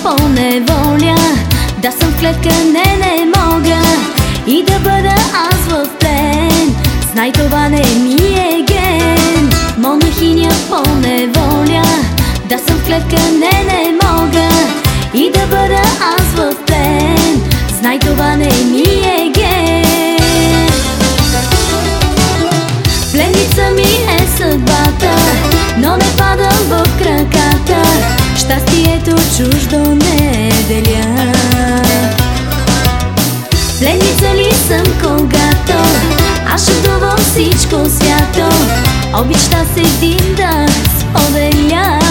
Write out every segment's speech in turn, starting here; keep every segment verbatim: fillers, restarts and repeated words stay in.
по неволя. Да съм в клетка, не, не мога и да бъда аз в плен. Знай, това не ми е ген. Монахиня по неволя. Да съм в клетка, не, не мога и да бъда аз в плен. Знай, това не ми е ген. Пленница ми е съдбата, но не падам в краката. Щастието чуждо не деля. Пленница ли съм, когато аз ще вдувам всичко свято? Обичта се един да споделя.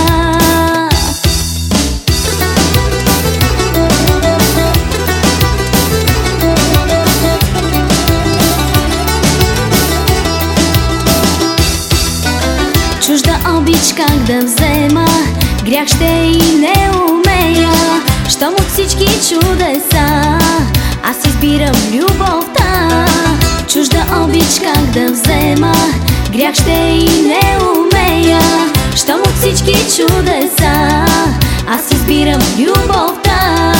Чужда обич как да взема, грях ще и не умея. Щом от всички чудеса аз избирам любовта. Чужда обич как да взема, грях ще и не умея. Щом от всички чудеса аз избирам любовта.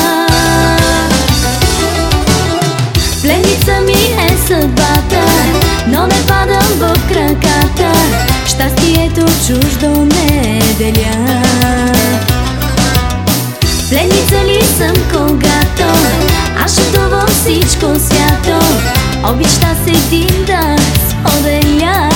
Пленница ми е съдбата, но не падам в краката. Щастието чуждо не деля. Пленница ли съм, когато аз ще вдувам всичко свято? Обичта се един да споделя.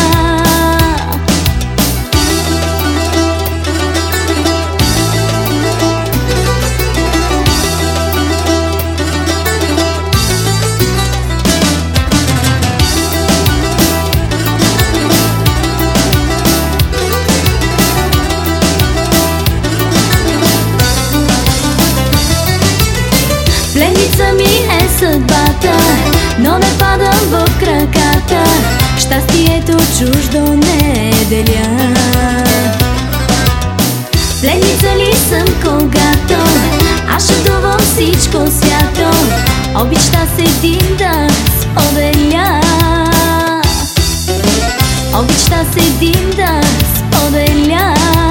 Пленница ми е съдбата, но не падам в краката. Щастието чуждо не деля. Пленница ли съм, когато аз ще вдувам всичко свято? Обичта се един да споделя. Обичта се един да споделя.